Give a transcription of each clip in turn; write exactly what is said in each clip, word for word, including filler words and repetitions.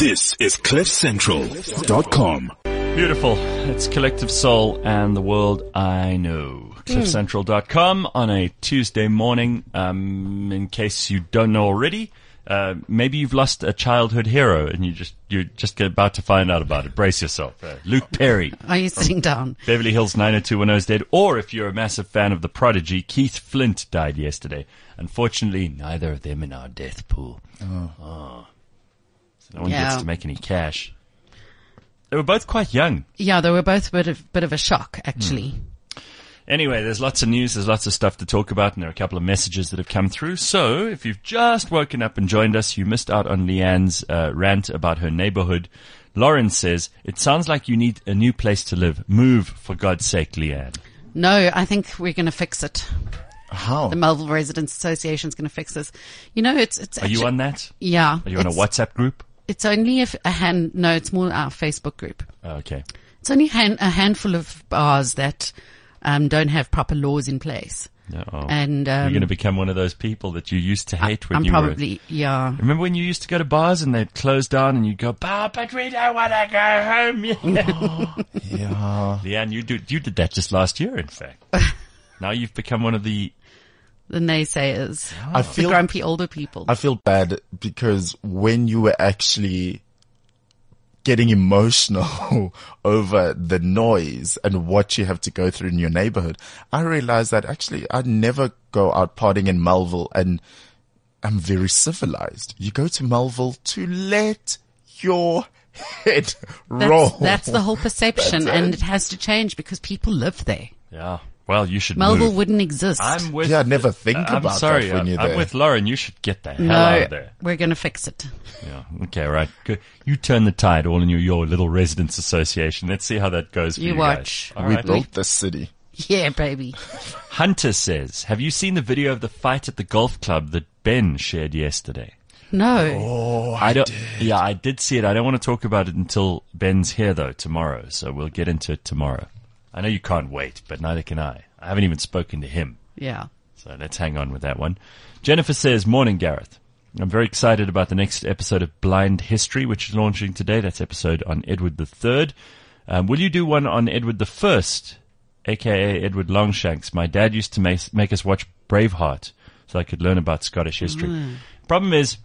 This is cliff central dot com. Beautiful. It's Collective Soul and the World I Know. cliff central dot com on a Tuesday morning. Um, in case you don't know already, uh, maybe you've lost a childhood hero and you just, you're just about to find out about it. Brace yourself. Uh, Luke Perry. Are you sitting down? Beverly Hills nine oh two one oh is dead. Or if you're a massive fan of The Prodigy, Keith Flint died yesterday. Unfortunately, neither of them in our death pool. Oh. oh. So no one Yeah. gets to make any cash. They were both quite young. Yeah, they were both a bit of, bit of a shock, actually. Hmm. Anyway, there's lots of news, there's lots of stuff to talk about, and there are a couple of messages that have come through. So, if you've just woken up and joined us, you missed out on Leanne's uh, rant about her neighborhood. Lauren says, it sounds like you need a new place to live. Move, for God's sake, Leanne. No, I think we're going to fix it. How? The Melville Residents Association is going to fix this. You know, it's... it's Are you on that? Yeah. Are you on a it's- WhatsApp group? It's only if a hand... No, it's more our Facebook group. Oh, okay. It's only hand, a handful of bars that um, don't have proper laws in place. Uh-oh. And um, You're going to become one of those people that you used to hate when I'm you probably... were... Yeah. Remember when you used to go to bars and they'd close down and you'd go, bah, but we don't want to go home yet. Yeah. Leanne, you, do, you did that just last year, in fact. Now you've become one of the... The naysayers. I The feel grumpy older people. I feel bad because when you were actually getting emotional over the noise and what you have to go through in your neighborhood, I realized that actually I never go out partying in Melville and I'm very civilized. You go to Melville to let your head roll. That's, that's the whole perception, That's and it. it has to change because people live there. Yeah. Well, you should Melville move. wouldn't exist. I'm with... Yeah, I never think I'm about sorry, that when I'm, you're I'm there. with Lauren. You should get the hell no, out of there. we're going to fix it. Yeah. Okay, right. Good. You turn the tide all in your, your little residents association. Let's see how that goes for you, You watch. guys. All We right. built this city. Yeah, baby. Hunter says, have you seen the video of the fight at the golf club that Ben shared yesterday? No. Oh, I, I don't, did. Yeah, I did see it. I don't want to talk about it until Ben's here, though, tomorrow. So we'll get into it tomorrow. I know you can't wait, but neither can I. I haven't even spoken to him. Yeah. So let's hang on with that one. Jennifer says, morning, Gareth. I'm very excited about the next episode of Blind History, which is launching today. That's episode on Edward the Third. Um, will you do one on Edward the First, a k a. Edward Longshanks? My dad used to make, make us watch Braveheart so I could learn about Scottish history. Mm. Problem is,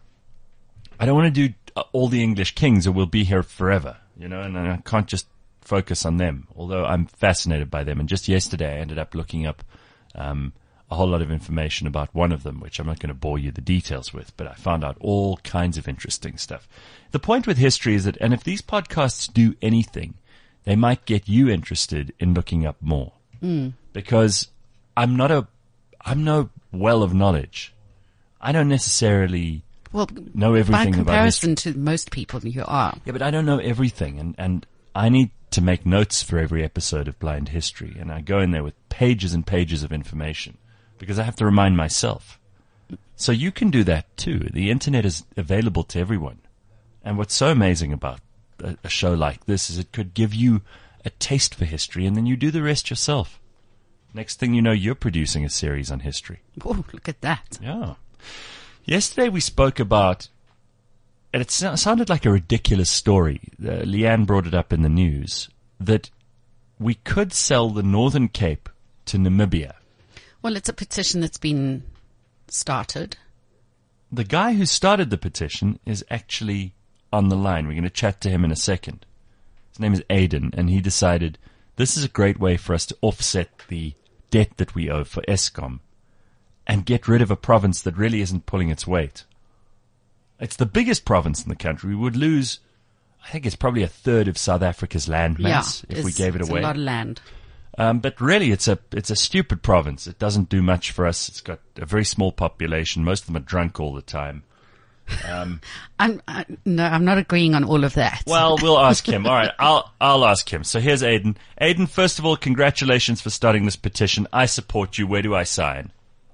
I don't want to do uh, all the English kings or we'll be here forever, you know, and I can't just focus on them, although I'm fascinated by them. And just yesterday I ended up looking up um, a whole lot of information about one of them, which I'm not going to bore you the details with, but I found out all kinds of interesting stuff. The point with history is that, and if these podcasts do anything, they might get you interested in looking up more. Mm. Because I'm not a, I'm no well of knowledge. I don't necessarily Well, know everything by about history. comparison to most people, you are. Yeah, but I don't know everything, and, and I need to make notes for every episode of Blind History, and I go in there with pages and pages of information because I have to remind myself. So you can do that too. The internet is available to everyone. And what's so amazing about a, a show like this is it could give you a taste for history, and then you do the rest yourself. Next thing you know, you're producing a series on history. Oh, look at that. Yeah. Yesterday we spoke about, and it so- sounded like a ridiculous story. Uh, Leanne brought it up in the news, that we could sell the Northern Cape to Namibia. Well, it's a petition that's been started. The guy who started the petition is actually on the line. We're going to chat to him in a second. His name is Aidan, and he decided this is a great way for us to offset the debt that we owe for Eskom and get rid of a province that really isn't pulling its weight. It's the biggest province in the country. We would lose, I think it's probably a third of South Africa's land mass yeah, if we gave it it's away. a lot of land. Um, but really, it's a it's a stupid province. It doesn't do much for us. It's got a very small population. Most of them are drunk all the time. Um, I'm I, no, I'm not agreeing on all of that. well, we'll ask him. All right, I'll I'll ask him. So here's Aidan. Aidan, first of all, congratulations for starting this petition. I support you. Where do I sign?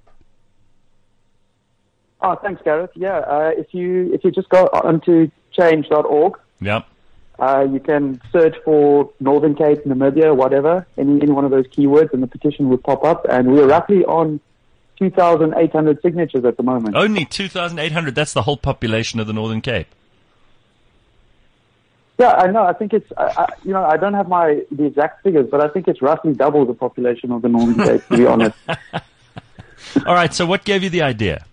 Oh, thanks, Gareth. Yeah, uh, if you if you just go onto change dot org, Yep. uh, you can search for Northern Cape, Namibia, whatever, any any one of those keywords, and the petition would pop up. And we're roughly on two thousand eight hundred signatures at the moment. Only two thousand eight hundred. That's the whole population of the Northern Cape. Yeah, I know. I think it's, I, I, you know, I don't have my the exact figures, but I think it's roughly double the population of the Northern Cape, to be honest. All right. So, what gave you the idea?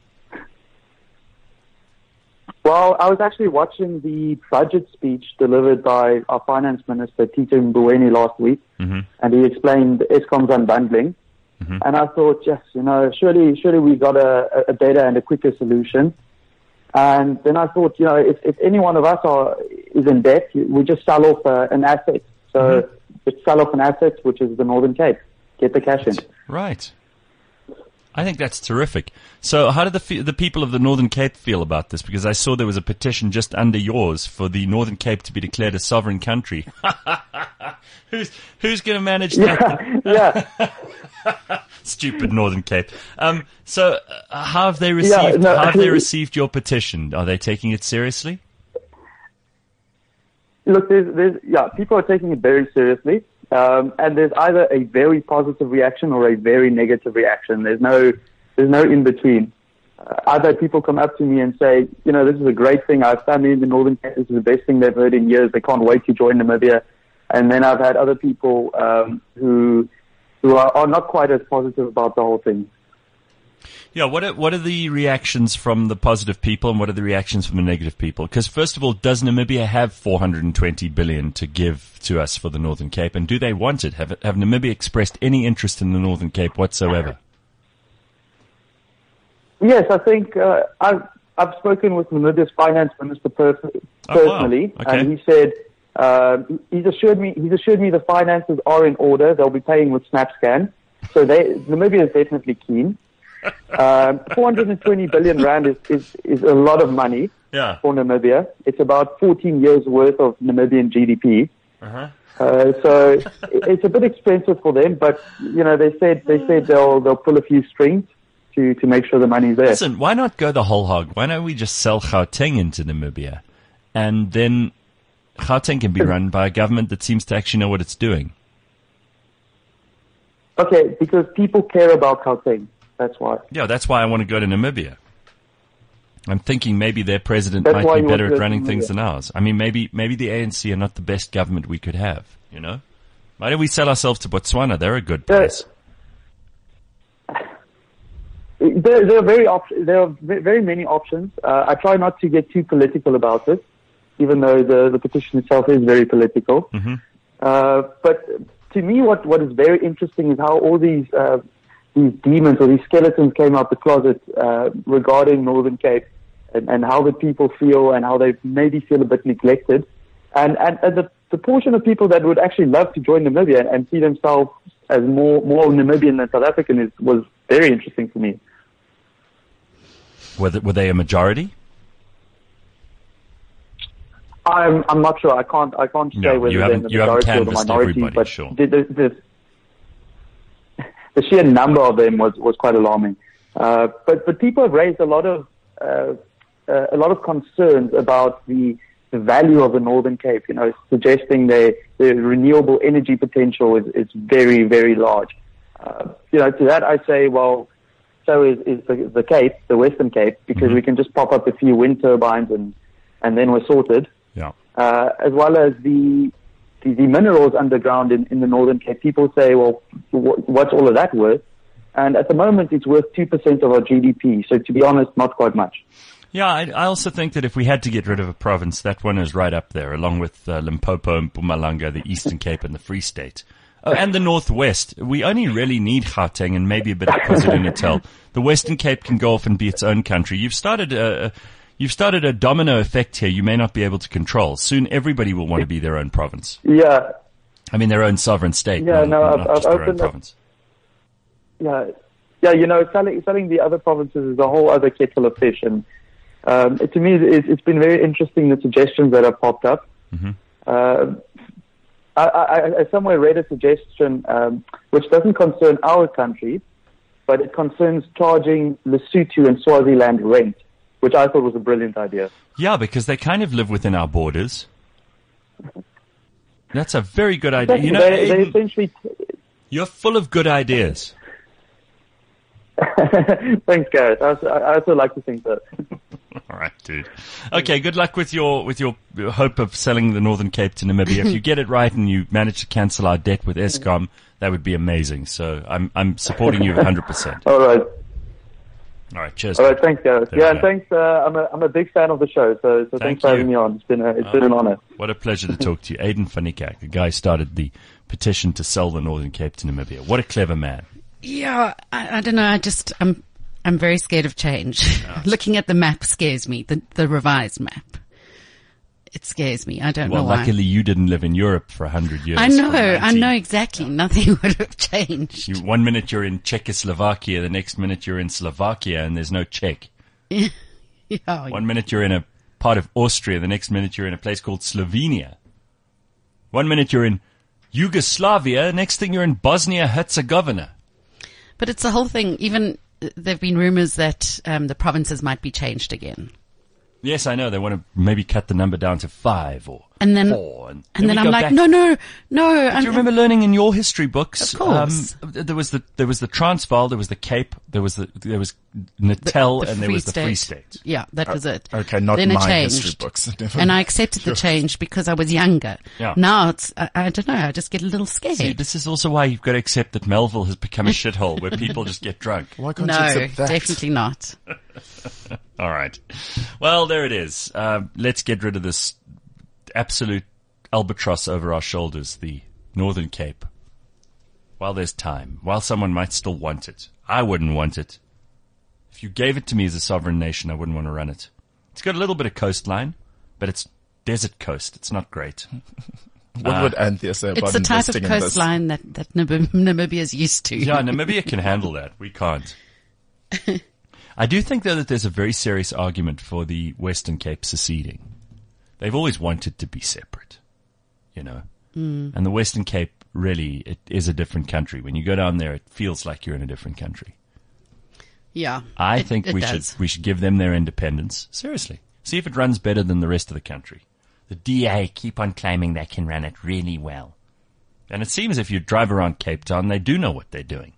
Well, I was actually watching the budget speech delivered by our finance minister, Tito Mboweni, last week, Mm-hmm. and he explained Eskom's unbundling. Mm-hmm. And I thought, yes, you know, surely, surely we got a, a better and a quicker solution. And then I thought, you know, if, if any one of us are is in debt, we just sell off uh, an asset. So Mm-hmm. just sell off an asset, which is the Northern Cape. Get the cash in. Right. I think that's terrific. So how did the fe- the people of the Northern Cape feel about this? Because I saw there was a petition just under yours for the Northern Cape to be declared a sovereign country. who's who's going to manage that? Yeah. Stupid Northern Cape. Um, so uh, how have they received? Yeah, no, how have they received your petition? Are they taking it seriously? Look, there's, there's, yeah, people are taking it very seriously. Um, and there's either a very positive reaction or a very negative reaction. There's no, there's no in between. Uh, I've had people come up to me and say, you know, this is a great thing. I have family in the Northern Cape. This is the best thing they've heard in years. They can't wait to join Namibia. And then I've had other people, um, who, who are, are not quite as positive about the whole thing. Yeah, what are, what are the reactions from the positive people and what are the reactions from the negative people? Because first of all, does Namibia have four hundred twenty billion to give to us for the Northern Cape, and do they want it? Have, have Namibia expressed any interest in the Northern Cape whatsoever? Yes, I think uh, I've I've spoken with Namibia's finance minister per- personally, Oh, wow. Okay. and he said uh, he's assured me he's assured me the finances are in order. They'll be paying with SnapScan, so they Namibia is definitely keen. Um, four hundred twenty billion rand is, is, is a lot of money Yeah. for Namibia. It's about fourteen years worth of Namibian G D P. Uh-huh. Uh, so it- it's a bit expensive for them, but you know they said they said they'll they'll pull a few strings to, to make sure the money's there. Listen, why not go the whole hog? Why don't we just sell Gauteng into Namibia? And then Gauteng can be run by a government that seems to actually know what it's doing. Okay, because people care about Gauteng. That's why. Yeah, that's why I want to go to Namibia. I'm thinking maybe their president That's might why be you want better to go at to running things Namibia. than ours. I mean, maybe maybe the A N C are not the best government we could have, you know? Why don't we sell ourselves to Botswana? They're a good Yeah. place. There, there are very op- there are ve- very many options. Uh, I try not to get too political about this, even though the, the petition itself is very political. Mm-hmm. Uh, but to me, what, what is very interesting is how all these uh, these demons or these skeletons came out the closet uh, regarding Northern Cape and, and how the people feel and how they maybe feel a bit neglected. And, and, and the, the portion of people that would actually love to join Namibia and, and see themselves as more more Namibian than South African is was very interesting for me. Were they, were they a majority? I'm I'm not sure. I can't I can't say No, whether you they're haven't- the you haven't majority or the canvassed minority, everybody, but sure. the, the, the, the sheer number of them was, was quite alarming. Uh, but but people have raised a lot of uh, uh, a lot of concerns about the the value of the Northern Cape. You know, suggesting the the renewable energy potential is, is very very large. Uh, you know, to that I say, well, so is, is the, the Cape, the Western Cape, because Mm-hmm. we can just pop up a few wind turbines and and then we're sorted. Yeah. Uh, as well as the, the the minerals underground in, in the Northern Cape. People say, well, wh- what's all of that worth? And at the moment, it's worth two percent of our G D P. So to be honest, not quite much. Yeah, I, I also think that if we had to get rid of a province, that one is right up there, along with uh, Limpopo and Mpumalanga, the Eastern Cape and the Free State. Oh, and the Northwest. We only really need Gauteng and maybe a bit of KwaZulu-Natal. The Western Cape can go off and be its own country. You've started a, a You've started a domino effect here you may not be able to control. Soon everybody will want to be their own province. Yeah, I mean, their own sovereign state, Yeah, not, no, not I've- just I've their own opened up- province. yeah, yeah. You know, selling selling the other provinces is a whole other kettle of fish. And um, to me, it's, it's been very interesting the suggestions that have popped up. Mm-hmm. Uh, I, I, I somewhere read a suggestion um, which doesn't concern our country, but it concerns charging Lesotho and Swaziland rent, which I thought was a brilliant idea. Yeah, because they kind of live within our borders. That's a very good idea. You know, they, they Aiden, essentially. you're full of good ideas. Thanks, Gareth. I also, I also like to think that. All right. right, dude. Okay, good luck with your with your hope of selling the Northern Cape to Namibia. If you get it right and you manage to cancel our debt with Eskom, that would be amazing. So I'm I'm supporting you one hundred percent. All right. All right, cheers. All right, thanks, Gareth. There Yeah, we and go. thanks. Uh, I'm a I'm a big fan of the show, so so Thank thanks for you. having me on. It's been a, it's been an honor. What a pleasure to talk to you. Aiden van Niekerk, the guy who started the petition to sell the Northern Cape to Namibia. What a clever man. Yeah, I, I don't know. I just, I'm, I'm very scared of change. Looking at the map scares me. The, the revised map. It scares me. I don't Well, know why. luckily you didn't live in Europe for a hundred years. I know, from I nineteen know exactly. Nothing would have changed. You, one minute you're in Czechoslovakia, the next minute you're in Slovakia, and there's no Czech. Yeah. One minute you're in a part of Austria, the next minute you're in a place called Slovenia. One minute you're in Yugoslavia, next thing you're in Bosnia-Herzegovina. But it's the whole thing. Even uh, there have been rumors that um, the provinces might be changed again. Yes, I know. They want to maybe cut the number down to five or And then, four. And, and then we I'm go like, back. no, no, no. Do I'm, you remember learning in your history books? Of course. Um, there was the there was the Transvaal, there was the Cape, there was the there was Natal, the and there Free was the Free State. State. Yeah, that was it. Okay, not then it my changed. history books. And I accepted the change because I was younger. Yeah. Now it's, I, I don't know, I just get a little scared. See, this is also why you've got to accept that Melville has become a shithole where people just get drunk. Why can't you No, accept that? definitely not. All right. Well, there it is. Uh, let's get rid of this absolute albatross over our shoulders, the Northern Cape. While there's time, while someone might still want it. I wouldn't want it. If you gave it to me as a sovereign nation, I wouldn't want to run it. It's got a little bit of coastline, but it's desert coast. It's not great. What would Anthea say about It's the type of investing in this? coastline that, that Namib- Namibia is used to. Yeah, Namibia can handle that. We can't. I do think, though, that there's a very serious argument for the Western Cape seceding. They've always wanted to be separate, you know. Mm. And the Western Cape, really, it is a different country. When you go down there, it feels like you're in a different country. Yeah. I it- think it we does. should we should give them their independence. Seriously. See if it runs better than the rest of the country. The D A keep on claiming they can run it really well. And it seems if you drive around Cape Town, they do know what they're doing.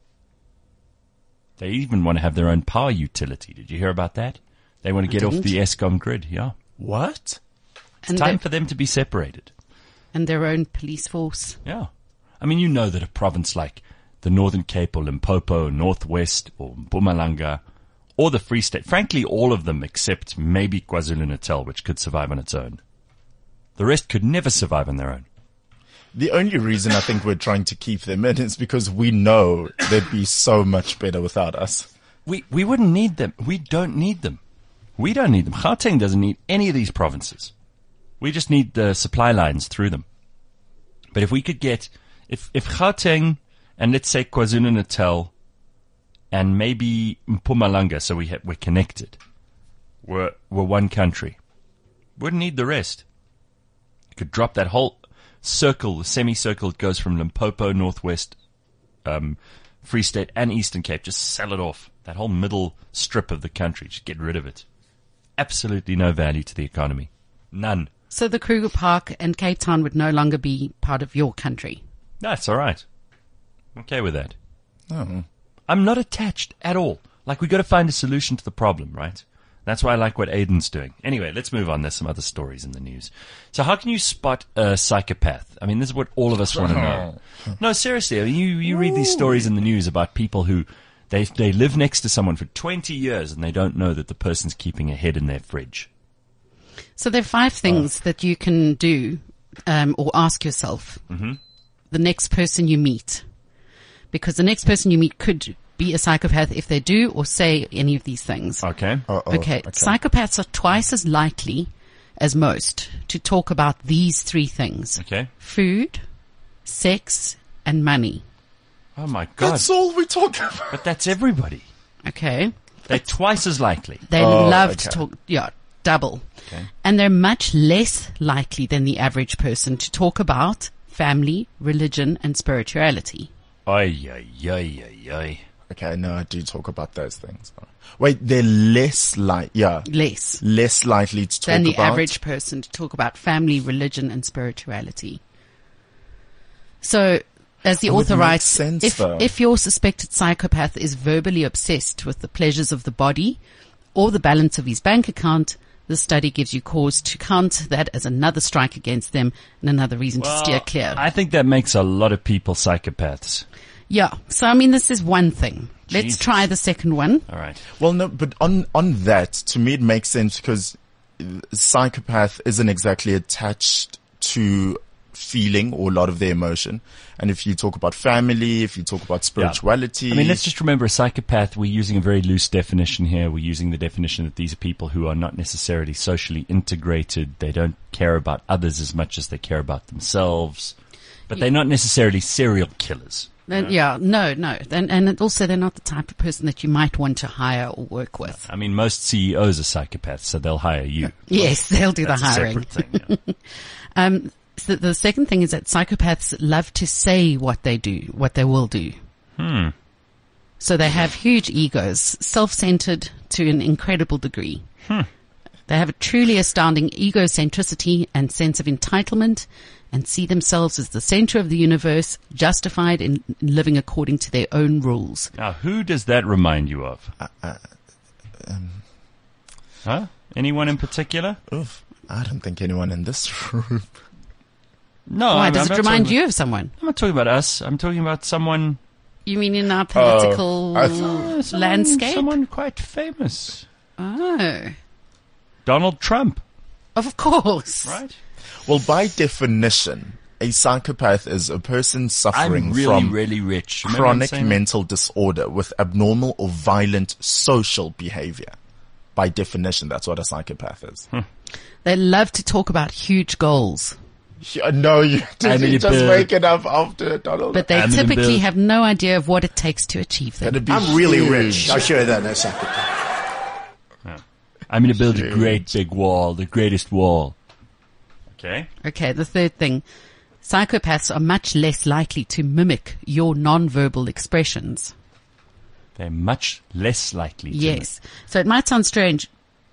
They even want to have their own power utility. Did you hear about that? They want to get off didn't. the Eskom grid. Yeah. What? It's And time they- for them to be separated. And their own police force. Yeah. I mean, you know that a province like the Northern Cape or Limpopo, Northwest or Mpumalanga or the Free State, frankly, all of them except maybe KwaZulu-Natal, which could survive on its own. The rest could never survive on their own. The only reason I think we're trying to keep them in is because we know they'd be so much better without us. We, we wouldn't need them. We don't need them. We don't need them. Gauteng doesn't need any of these provinces. We just need the supply lines through them. But if we could get, if, if Gauteng and let's say KwaZulu-Natal and maybe Mpumalanga, so we ha- we're connected, we're, we're one country, wouldn't need the rest. You could drop that whole circle, the semicircle that goes from Limpopo, Northwest, um, Free State and Eastern Cape, just sell it off. That whole middle strip of the country, just get rid of it. Absolutely no value to the economy. None. So the Kruger Park and Cape Town would no longer be part of your country. That's all right. Okay with that. Oh. I'm not attached at all. Like, we got to find a solution to the problem, right? That's why I like what Aiden's doing. Anyway, let's move on. There's some other stories in the news. So how can you spot a psychopath? I mean, this is what all of us want to know. No, seriously. I mean, you, you read these stories in the news about people who, they, they live next to someone for twenty years and they don't know that the person's keeping a head in their fridge. So there are five things that you can do um, or ask yourself Mm-hmm. the next person you meet. Because the next person you meet could be a psychopath if they do or say any of these things. Okay. Uh-oh. Okay. Psychopaths are twice as likely as most to talk about these three things. Okay. Food, sex, and money. Oh my God. That's all we talk about. But that's everybody. Okay. They're twice as likely. They Oh, love to okay. talk, yeah, double. Okay. And they're much less likely than the average person to talk about family, religion, and spirituality. Ay, ay, ay, ay, ay. Okay, no, I do talk about those things. Wait, they're less like, yeah, Less less likely to talk than the about. average person to talk about family, religion, and spirituality. So, as the That would author make writes, sense, if, though. if your suspected psychopath is verbally obsessed with the pleasures of the body, or the balance of his bank account, the study gives you cause to count that as another strike against them and another reason to steer clear. I think that makes a lot of people psychopaths. Yeah. So, I mean, this is one thing. Let's Jesus. try the second one. All right. Well, no, but on, on that, to me, it makes sense because psychopath isn't exactly attached to feeling or a lot of their emotion. And if you talk about family, if you talk about spirituality. I mean, let's just remember a psychopath, we're using a very loose definition here. We're using the definition that these are people who are not necessarily socially integrated. They don't care about others as much as they care about themselves. But they're not necessarily serial killers. Then, yeah, no, no. And, and also they're not the type of person that you might want to hire or work with. I mean, most C E Os are psychopaths, so they'll hire you. Yes, they'll do That's the a hiring. separate thing. Yeah. Um, so the second thing is that psychopaths love to say what they do, what they will do. Hmm. So they have huge egos, self-centered to an incredible degree. Hmm. They have a truly astounding egocentricity and sense of entitlement and see themselves as the center of the universe, justified in living according to their own rules. Now, who does that remind you of? Uh, uh, um, Huh? Anyone in particular? oof, I don't think anyone in this room. No. Why, I'm, does I'm it not remind talking you of someone? About, I'm not talking about us. I'm talking about someone. You mean in our political I th- uh, someone landscape? Someone quite famous. Oh, Donald Trump, of course. right? Well, by definition, a psychopath is a person suffering I'm really, from really rich. Remember I'm chronic saying that? mental disorder with abnormal or violent social behavior. By definition, that's what a psychopath is. They love to talk about huge goals, Yeah, no, you did Emily you just Bird. wake it up after Donald. but they Amity typically Bill. have no idea of what it takes to achieve them. That'd be I'm really huge. rich. I'll show you that in a second. I'm going to build a great big wall, the greatest wall. Okay. Okay, the third thing. Psychopaths are much less likely to mimic your non-verbal expressions. They're much less likely to. Yes. So it might sound strange.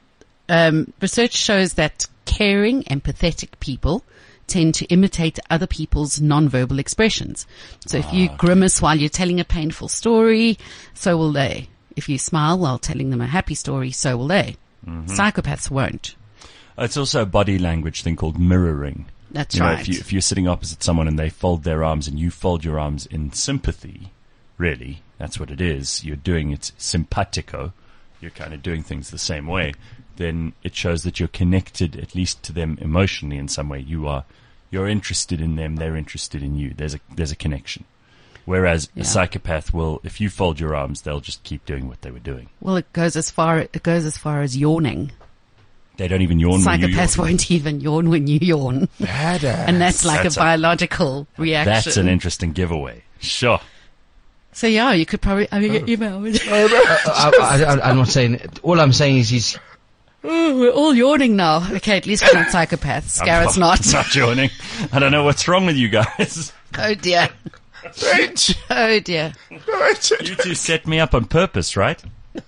Um, research shows that caring, empathetic people tend to imitate other people's non-verbal expressions. So if you grimace while you're telling a painful story, so will they. If you smile while telling them a happy story, so will they. Mm-hmm. Psychopaths won't. It's also a body language thing called mirroring. That's You know, right. if, you, if you're sitting opposite someone and they fold their arms and you fold your arms in sympathy, really, that's what it is. You're doing it simpatico. You're kind of doing things the same way. Then it shows that you're connected at least to them emotionally in some way. You are, you're interested in them. They're interested in you. There's a, there's a connection. Whereas Yeah. a psychopath will, if you fold your arms, they'll just keep doing what they were doing. Well, it goes as far, it goes as far as yawning. They don't even yawn when you Psychopaths yawn. won't even yawn when you yawn. Badass. And that's like That's a a- biological reaction. That's an interesting giveaway. Sure. So yeah, you could probably, I mean, you know, I, I, I, I'm not saying. All I'm saying is he's. oh, we're all yawning now. Okay, at least we're not psychopaths. Garrett's I'm not. not yawning. I don't know what's wrong with you guys. Oh dear. Rich, Oh dear. Rich. You two set me up on purpose, right?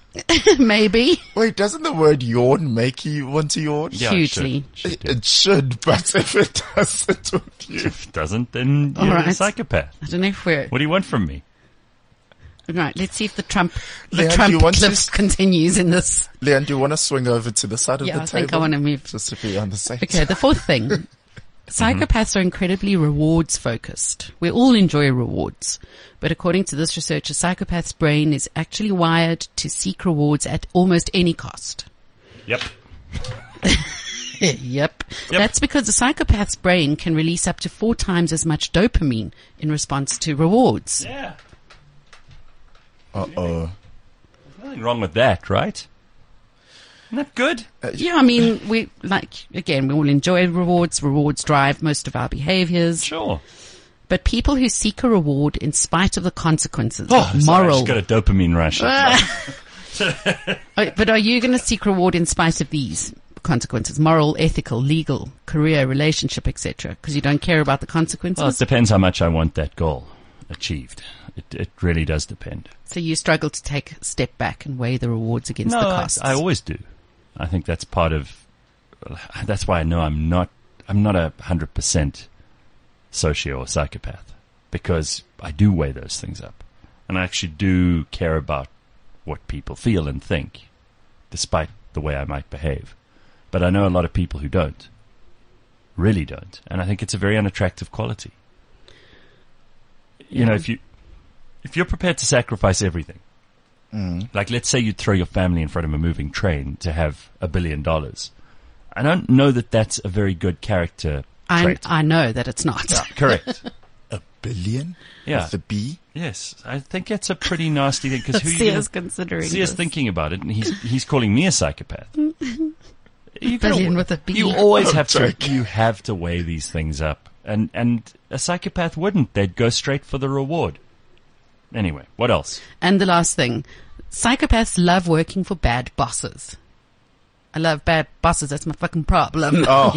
Maybe. Wait, doesn't the word yawn make you want to yawn? Yeah, it Hugely. should. Should It, do. it should, but if it doesn't with you. If it doesn't, then All you're a right. psychopath. I don't know if we're, What do you want from me? right, let's see if the Trump, the Leanne, do Trump you want to clip s- continues in this. Leanne, do you want to swing over to the side of Yeah, the I table? think I want to move. Just to be on the same Okay, the fourth thing. Psychopaths are incredibly rewards focused. We all enjoy rewards. But according to this research, a psychopath's brain is actually wired to seek rewards at almost any cost. Yep. Yep. That's because a psychopath's brain can release up to four times as much dopamine in response to rewards. Yeah. Uh-oh. Nothing wrong with that, right? Isn't that good? Yeah, I mean, we, like, again, we all enjoy rewards. Rewards drive most of our behaviors. Sure. But people who seek a reward in spite of the consequences, Oh, sorry, I moral. just got a dopamine rush. Oh, but are you going to seek reward in spite of these consequences? Moral, ethical, legal, career, relationship, et cetera? Because you don't care about the consequences? Well, it depends how much I want that goal achieved. It, it really does depend. So you struggle to take a step back and weigh the rewards against No, the I, costs. I always do. I think that's part of. That's why I know I'm not. I'm not a hundred percent socio or psychopath, because I do weigh those things up, and I actually do care about what people feel and think despite the way I might behave. But I know a lot of people who don't. Really don't. And I think it's a very unattractive quality. You know, if you, if you're prepared to sacrifice everything, mm. like let's say you throw your family in front of a moving train to have a billion dollars. I don't know that that's a very good character I, trait. I know that it's not. Yeah, correct. A billion? Yeah. With a B? Yes. I think that's a pretty nasty thing. Because who you Sia's gonna, considering Sia's this. thinking about it, and he's he's calling me a psychopath. You Billion with a B. You always I'm have to. joking. You have to weigh these things up, and and a psychopath wouldn't. They'd go straight for the reward. Anyway, what else? And the last thing, psychopaths love working for bad bosses. I love bad bosses. That's my fucking problem. Oh.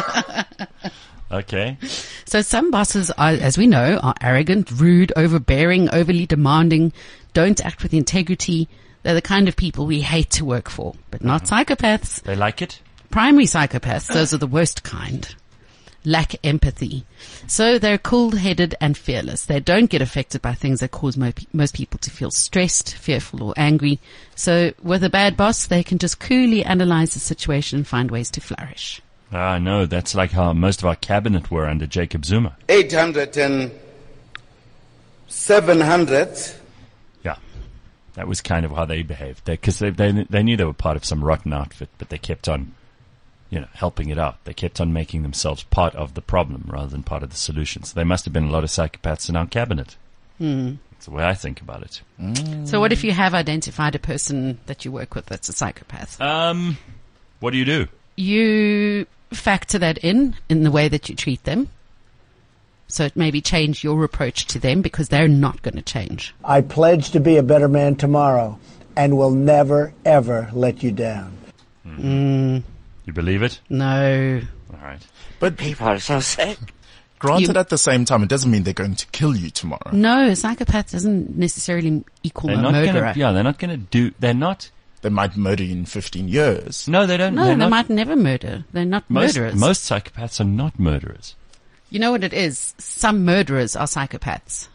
Okay. So some bosses are, as we know, are arrogant, rude, overbearing, overly demanding, don't act with integrity. They're the kind of people we hate to work for, but not psychopaths. They like it. Primary psychopaths, those are the worst kind. Lack empathy. So they're cool-headed and fearless. They don't get affected by things that cause mo- most people to feel stressed, fearful, or angry. So with a bad boss, they can just coolly analyze the situation and find ways to flourish. Ah, no, that's like how most of our cabinet were under Jacob Zuma. eight hundred and seven hundred. Yeah, that was kind of how they behaved. Because they, they, they they knew they were part of some rotten outfit, but they kept on, you know, helping it out. They kept on making themselves part of the problem rather than part of the solution. So there must have been a lot of psychopaths in our cabinet. Hmm. That's the way I think about it. So what if you have identified a person that you work with that's a psychopath? Um, what do you do? You factor that in in the way that you treat them. So it maybe change your approach to them because they're not going to change. I pledge to be a better man tomorrow and will never, ever let you down. Mm, You believe it? no. All right. But People are so sick. granted, You- at the same time, it doesn't mean they're going to kill you tomorrow. No, a psychopath doesn't necessarily equal They're a not murderer. gonna. Yeah, they're not gonna do. They're not. They might murder you in fifteen years. No, they don't. No, they're they not, might never murder. They're not most, murderers. Most psychopaths are not murderers. You know what it is? Some murderers are psychopaths.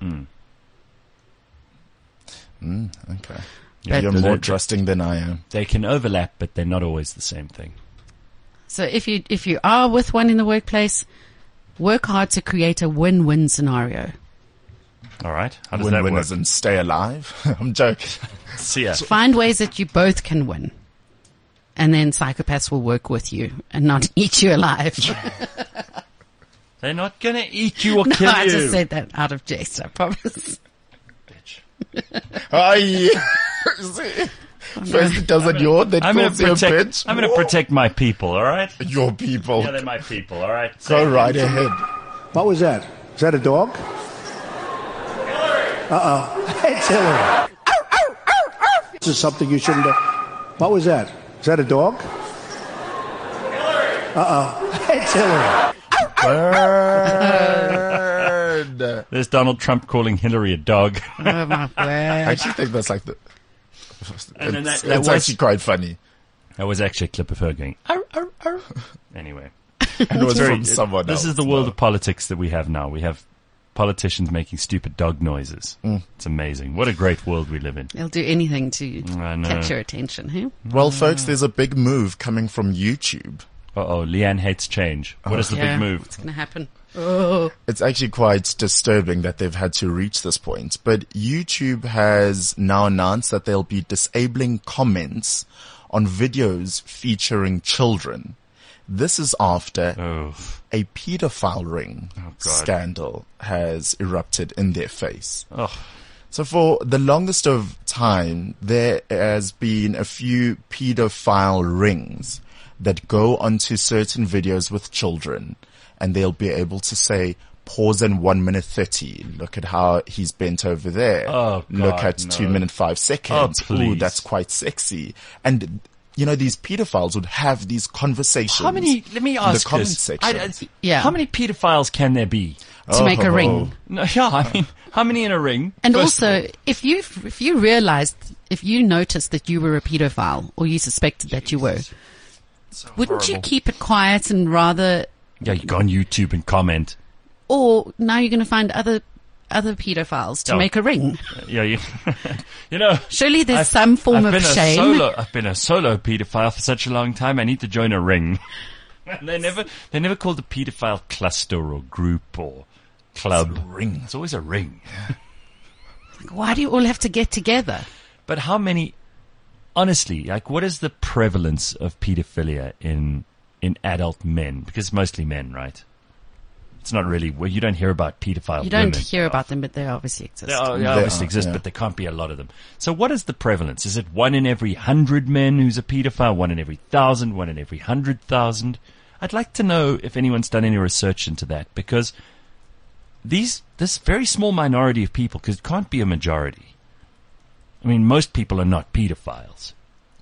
Mm, okay. But- You're They- more they- trusting than I am. They can overlap, but they're not always the same thing. So if you if you are with one in the workplace, work hard to create a win-win scenario. All right. How does Win that win work? as in stay alive. I'm joking. See ya. Find ways that you both can win. And then psychopaths will work with you and not eat you alive. They're not gonna eat you or No, kill I you. just said that out of jest, I promise. Bitch. Oh, yeah. See? First it does it your, then I'm gonna calls you a protect. bitch. I'm gonna protect my people. All right. Your people. Yeah, they're my people. All right. Go right ahead. What was that? Is that a dog? Uh-oh. It's Hillary. This is something you shouldn't have. What was that? Is that a dog? Uh-oh. It's Hillary. Bird. There's Donald Trump calling Hillary a dog. Oh my I word. actually think that's like the. And then It's, that- that it's was- actually quite funny. That was actually a clip of her going. Arr, arr, arr. Anyway, And it was Very- from someone this else. is the world of politics that we have now. We have politicians making stupid dog noises. It's amazing. What a great world we live in. They'll do anything to I know. catch your attention, huh? Well, folks, there's a big move coming from YouTube. Uh oh, Leanne hates change. What is the Yeah, big move? What's going to happen? Oh. It's actually quite disturbing that they've had to reach this point, but YouTube has now announced that they'll be disabling comments on videos featuring children. This is after Oh, a pedophile ring God. scandal has erupted in their face. oh. So for the longest of time, there has been a few pedophile rings that go onto certain videos with children, and they'll be able to say, pause in one minute thirty. Look at how he's bent over there. Oh, Look God, at no. two minute five seconds. Oh, please. Ooh, that's quite sexy. And, you know, these pedophiles would have these conversations. How many? Let me in ask the comment this. section. I- I- Yeah. How many pedophiles can there be? To make a Oh. ring. No, yeah, I mean, how many in a ring? And First of also, if you if you realized, if you noticed that you were a pedophile, or you suspected that you were, wouldn't you horrible. keep it quiet and rather, all, yeah, you go on YouTube and comment. or now you're going to find other other pedophiles to Oh. make a ring. Yeah, you, you know. Surely there's I've- some form I've of been a shame. Solo, I've been a solo pedophile for such a long time. I need to join a ring. they never, they never called a pedophile cluster or group or club. It's a ring. It's always a ring. Why do you all have to get together? But how many, honestly, like what is the prevalence of pedophilia in, in adult men? Because it's mostly men, right? It's not really, well, you don't hear about pedophile You don't women. hear about them, but they obviously exist. They, are, they They obviously are, exist, yeah. but there can't be a lot of them. So what is the prevalence? Is it one in every hundred men who's a pedophile, one in every thousand, one in every hundred thousand? I'd like to know if anyone's done any research into that, because these, this very small minority of people, because it can't be a majority. I mean, most people are not pedophiles.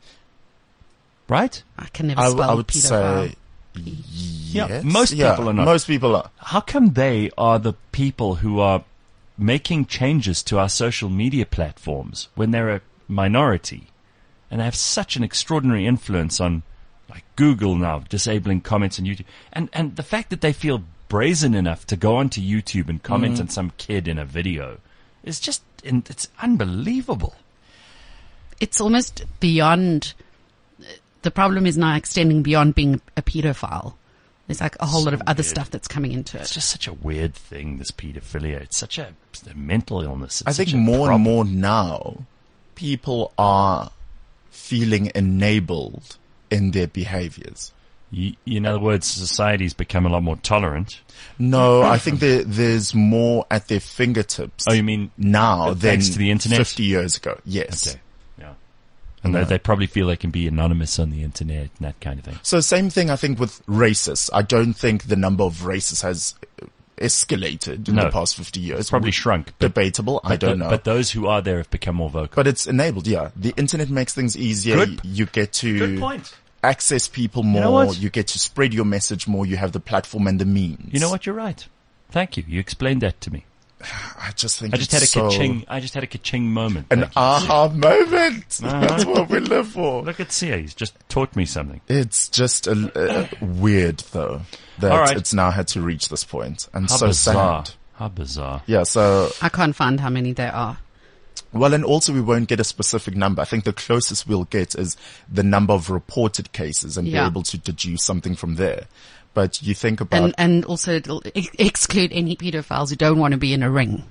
Right? I can never I, spell I would pedophile. say yes. most Yeah, people are not. Most people are. How come they are the people who are making changes to our social media platforms when they're a minority and they have such an extraordinary influence on, like Google now, disabling comments on YouTube. And, and the fact that they feel brazen enough to go onto YouTube and comment Mm. on some kid in a video is just, it's unbelievable. It's almost beyond, the problem is now extending beyond being a pedophile. There's like a whole lot of other weird. stuff that's coming into It's it. just such a weird thing, this pedophilia. It's such a, a mental illness. It's I think such a more problem. and more now, people are feeling enabled in their behaviors. Y- In other words, society's become a lot more tolerant. No, I think there, there's more at their fingertips. Oh, you mean now than thanks to the internet? fifty years ago? Yes. Okay, yeah. And Yeah. they, they probably feel they can be anonymous on the internet and that kind of thing. So same thing, I think, with racists. I don't think the number of racists has uh, escalated in No. the past fifty years. It's probably shrunk. But, Debatable. I but don't the- know. But those who are there have become more vocal. But it's enabled, yeah. The internet makes things easier. Good- You get to Good point. access people more. know what? You get to spread your message more. You have the platform and the means. You know what? You're right. Thank you. You explained that to me. I just think I just had a it's so ka-ching. I just had a ka-ching moment. an Thank you. aha moment. Uh-huh. That's what we live for. Look at Sia. He's just taught me something. It's just a, uh, weird though that All right. it's now had to reach this point, and How so bizarre. sad. How bizarre. Yeah. So I can't find how many there are. well, and also we won't get a specific number. I think the closest we'll get is the number of reported cases and Yeah. be able to deduce something from there. But you think about And, and also it'll ex- exclude any pedophiles who don't want to be in a ring.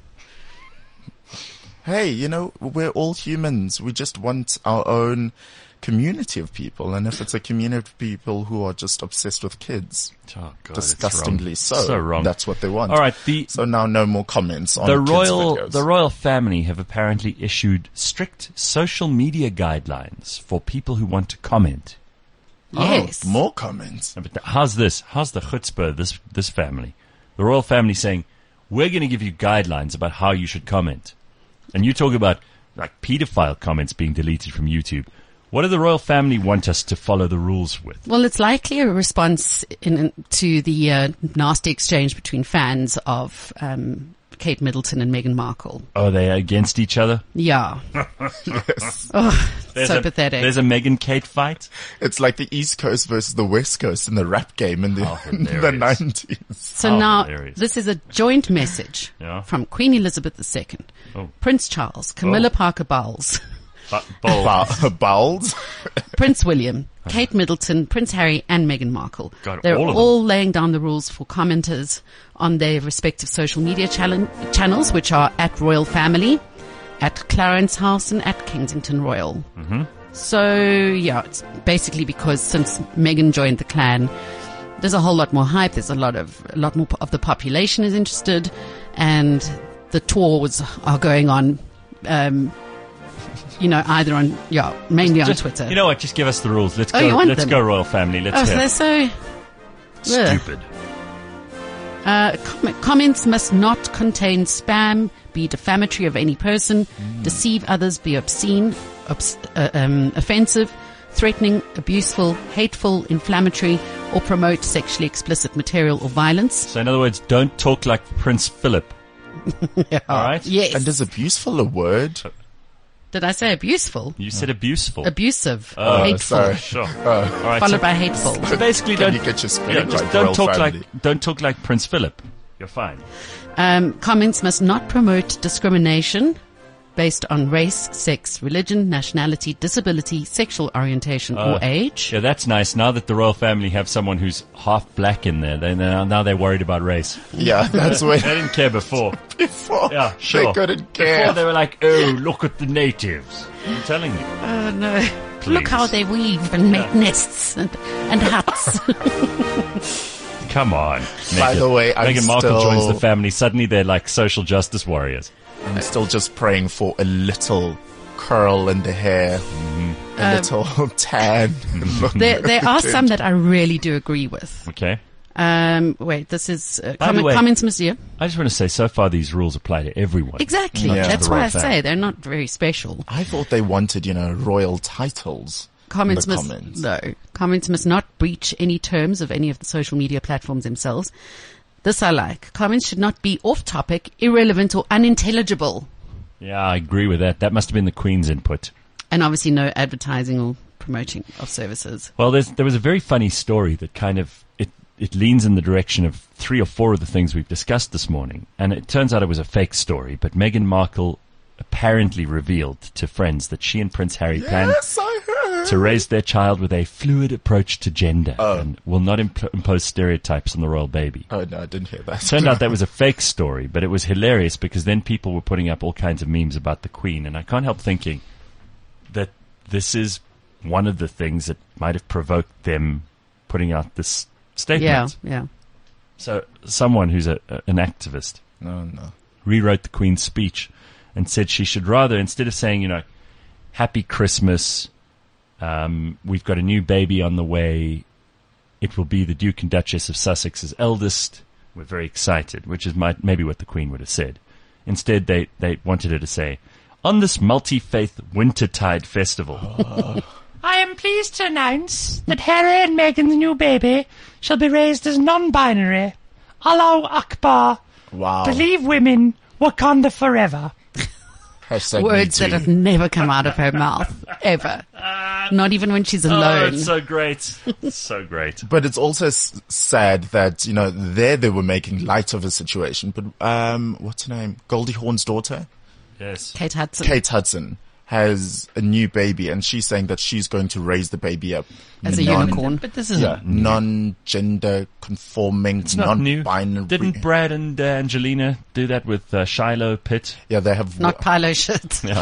hey, you know, we're all humans. We just want our own community of people. And if it's a community of people who are just obsessed with kids, Oh, God, disgustingly it's so, wrong. So wrong. that's what they want. All right. The, So now no more comments on the kids' royal videos. the royal family have apparently issued strict social media guidelines for people who want to comment. Yes. Oh, more comments. But th- how's this? How's the chutzpah of this this family? The royal family saying, "We're going to give you guidelines about how you should comment," and you talk about like pedophile comments being deleted from YouTube. What do the royal family want us to follow the rules with? Well, it's likely a response in, to the uh, nasty exchange between fans of um, Kate Middleton and Meghan Markle. Are they against each other? Yeah. Yes. Oh, There's so a, pathetic. There's a Meghan Kate fight. It's like the East Coast versus the West Coast in the rap game in the, How in the hilarious. nineties. So How now, hilarious. this is a joint message Yeah. from Queen Elizabeth the Second, Oh. Prince Charles, Camilla Oh. Parker Bowles, But bold. Ba- Bowls. Prince William, Kate Middleton, Prince Harry, and Meghan Markle. God, They're all of all laying down the rules for commenters on their respective social media channel- channels, which are at Royal Family, at Clarence House, and at Kensington Royal. Mm-hmm. So, yeah, it's basically because since Meghan joined the clan, there's a whole lot more hype. There's a lot of a lot more of the population is interested, and the tours are going on. Um, you know, either on yeah, mainly on Just- Twitter. You know what? Just give us the rules. Let's Oh, go. you want Let's them? go, royal family. Let's oh, so hear. they're so Ugh. Stupid. Uh, com- comments must not contain spam, be defamatory of any person, deceive others, be obscene, obs- uh, um, offensive, threatening, abuseful, hateful, inflammatory, or promote sexually explicit material or violence. So in other words, don't talk like Prince Philip. All right. Yes. And is abuseful a word? Did I say abuseful? You said abuseful. Abusive, Oh, hateful, sorry. Sure. All right. followed so, by hateful. so basically, Can don't you get your yeah, spelling just right, don't royal talk family? like don't talk like Prince Philip. You're fine. Um, comments must not promote discrimination based on race, sex, religion, nationality, disability, sexual orientation, Uh, or age. Yeah, that's nice. Now that the royal family have someone who's half black in there, they now, now they're worried about race. Yeah, that's when They didn't care before. before Yeah, sure. they couldn't care. Before they were like, oh, look at the natives. I'm telling you. Oh no. Please. Look how they weave and make nests and, and huts. Come on. By the way, I'm Meghan Markle still- joins the family. Suddenly they're like social justice warriors. I'm still just praying for a little curl in the hair, a little tan. look. there, there are some that I really do agree with. Okay. Um, wait, this is uh, By the comment, way- comments, Monsieur. I just want to say, so far these rules apply to everyone. Exactly. Not just That's the why royal I say family. they're not very special. I thought they wanted, you know, royal titles. Comments in the must comments. no. Comments must not breach any terms of any of the social media platforms themselves. This I like. Comments should not be off topic, irrelevant, or unintelligible. Yeah, I agree with that. That must have been the Queen's input. And obviously no advertising or promoting of services. Well, there's, there was a very funny story that kind of, it, it leans in the direction of three or four of the things we've discussed this morning. And it turns out it was a fake story, but Meghan Markle apparently revealed to friends that she and Prince Harry plan Yes, I heard. to raise their child with a fluid approach to gender and will not imp- impose stereotypes on the royal baby. Oh no, I didn't hear that. Turned out that was a fake story, but it was hilarious because then people were putting up all kinds of memes about the Queen, and I can't help thinking that this is one of the things that might have provoked them putting out this statement. Yeah, yeah. So someone who's a, a, an activist No, no. rewrote the Queen's speech and said she should rather, instead of saying, you know, Happy Christmas, um, we've got a new baby on the way, it will be the Duke and Duchess of Sussex's eldest, we're very excited, which is my, maybe what the Queen would have said. Instead, they, they wanted her to say, on this multi-faith Wintertide festival. I am pleased to announce that Harry and Meghan's new baby shall be raised as non-binary. Allahu Akbar. Wow. Believe women. Wakanda forever. Hashtag Words me that too. have never come out of her mouth, ever. Not even when she's Oh, alone. it's so great. It's so great. But it's also s- sad that, you know, there they were making light of a situation. But, um, what's her name? Goldie Hawn's daughter? Yes. Kate Hudson. Kate Hudson has a new baby, and she's saying that she's going to raise the baby up As a non- unicorn. But this isn't Yeah, non-gender conforming, It's not new. non-binary. Didn't Brad and uh, Angelina do that with uh, Shiloh Pitt? Yeah, they have. Not pilo shit. Yeah.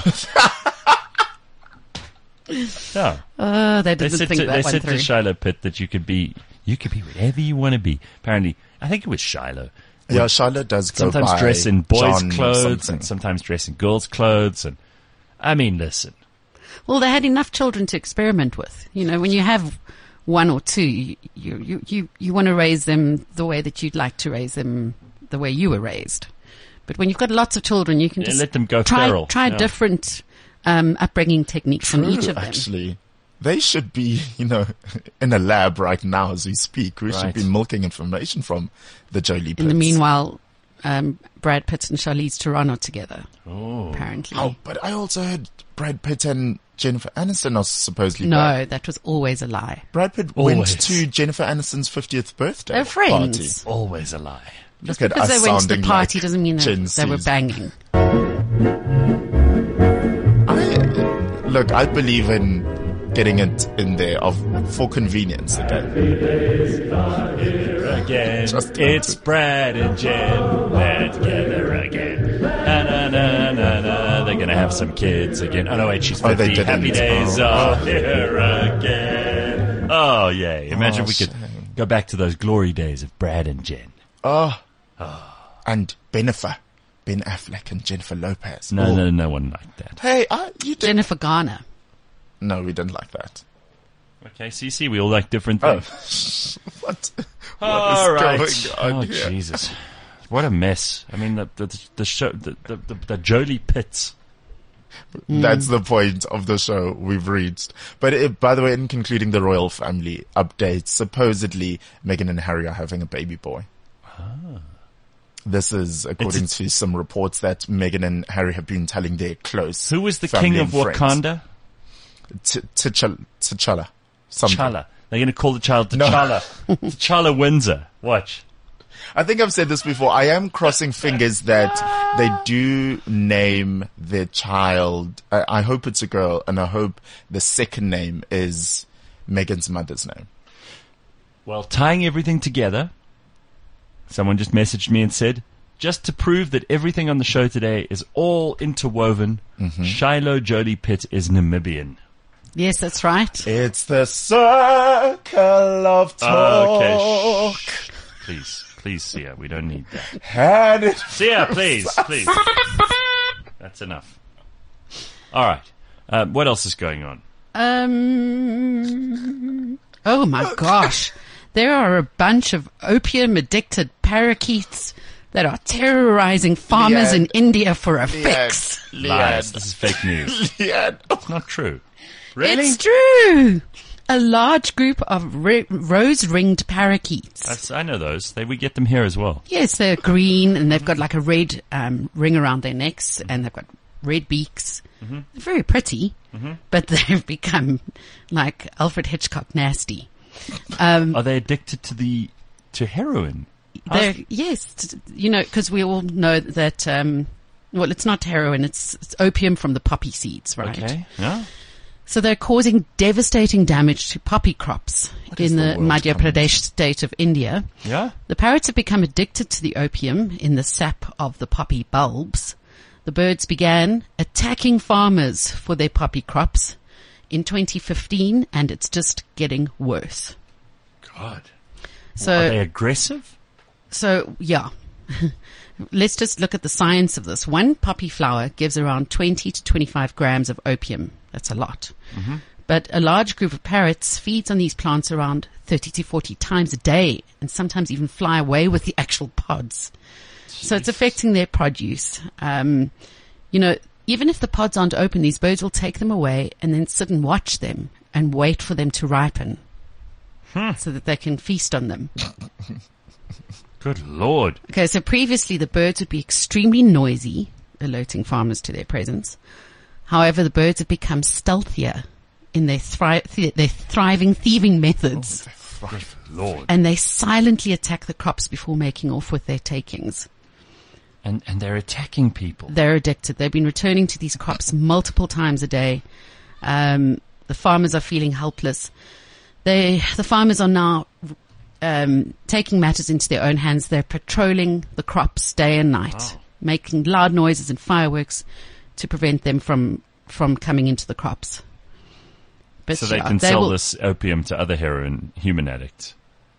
yeah. Oh, they They didn't said, think to, that they one said through. to Shiloh Pitt that you could be, you could be whatever you want to be. Apparently, I think it was Shiloh. Yeah, Charlotte does go Sometimes by dress in boys' John clothes something. and sometimes dress in girls' clothes. And I mean, listen. Well, they had enough children to experiment with. You know, when you have one or two, you you you, you, you want to raise them the way that you'd like to raise them, the way you were raised. But when you've got lots of children, you can Yeah, just let them go try feral. try Yeah. different um, upbringing techniques from True, each of them. actually. They should be, you know, in a lab right now as we speak. We Right. should be milking information from the Jolie Pitts. In the meanwhile, um, Brad Pitt and Charlize Theron are together. Oh. Apparently, Oh, but I also heard Brad Pitt and Jennifer Aniston are supposedly no, back. that was always a lie. Brad Pitt Always. went to Jennifer Aniston's fiftieth birthday They're friends. party. Always a lie. Look at Because us they went to the sounding party like doesn't mean Gen that they were Zs. banging. I, look, I believe in getting it in there of for convenience again. Again, Just it's to- Brad and Jen. They're together again. Na, na, na, na, na. They're going to have some kids again. Oh, no, wait, she's Oh, they fifty. Happy didn't. days Oh. are here again. Oh, yay. Imagine Oh, if we could shame. go back to those glory days of Brad and Jen. Oh, and Bennifer, Ben Affleck and Jennifer Lopez. No, Oh. no, no one liked that. Hey, I, you did. Jennifer Garner. No, we didn't like that. Okay, so you see, we all like different Oh, things. what? All what right. is going on Oh, here? Jesus. What a mess. I mean, the, the, the show, the, the, the, the Jolie Pitts. That's the point of the show we've reached. But it, by the way, in concluding the royal family updates, supposedly Meghan and Harry are having a baby boy. This is according It's to some reports that Meghan and Harry have been telling their close. Who was the family king of and friends. Wakanda? T- T'Challa. T'Challa. Something. T'Challa. They're going to call the child No. T'Challa. T'Challa Windsor. Watch. I think I've said this before. I am crossing fingers that they do name their child. I, I hope it's a girl, and I hope the second name is Megan's mother's name. Well, tying everything together, someone just messaged me and said, just to prove that everything on the show today is all interwoven, mm-hmm. Shiloh Jolie Pitt is Namibian. Yes, that's right. It's the circle of talk. Oh, okay. Shh. Please, please, Sia, we don't need that. Had it. Sia, please, please. That's enough. All right. Uh, what else is going on? Um. Oh my gosh. There are a bunch of opium-addicted parakeets that are terrorizing farmers Leanne. in India for a Leanne. fix. Lies. This is fake news. Leanne. It's not true. Really? It's true. A large group of re- rose-ringed parakeets. That's, I know those. They, we get them here as well. Yes, they're green and they've got like a red um, ring around their necks and they've got red beaks. Mm-hmm. They're very pretty, mm-hmm. but they've become like Alfred Hitchcock nasty. Um, Are they addicted to the to heroin? They're, yes, t- you know, because we all know that. Um, well, it's not heroin; it's, it's opium from the poppy seeds, right? Okay. Yeah. So they're causing devastating damage to poppy crops in the, the Madhya coming? Pradesh state of India. Yeah. The parrots have become addicted to the opium in the sap of the poppy bulbs. The birds began attacking farmers for their poppy crops in twenty fifteen, and it's just getting worse. God. So, Are they aggressive? so yeah. Let's just look at the science of this. One poppy flower gives around twenty to twenty-five grams of opium. That's a lot. Mm-hmm. But a large group of parrots feeds on these plants around thirty to forty times a day and sometimes even fly away with the actual pods. Jeez. So it's affecting their produce. Um, you know, even if the pods aren't open, these birds will take them away and then sit and watch them and wait for them to ripen hmm. so that they can feast on them. Good Lord. Okay, so previously the birds would be extremely noisy, alerting farmers to their presence. However, the birds have become stealthier in their, thri- th- their thriving thieving methods. Oh, good Lord. And they silently attack the crops before making off with their takings. And and they're attacking people. They're addicted. They've been returning to these crops multiple times a day. Um, the farmers are feeling helpless. They, the farmers are now um, taking matters into their own hands. They're patrolling the crops day and night, wow. making loud noises and fireworks to prevent them from, from coming into the crops. But so they yeah, can they sell will, this opium to other heroin human addicts.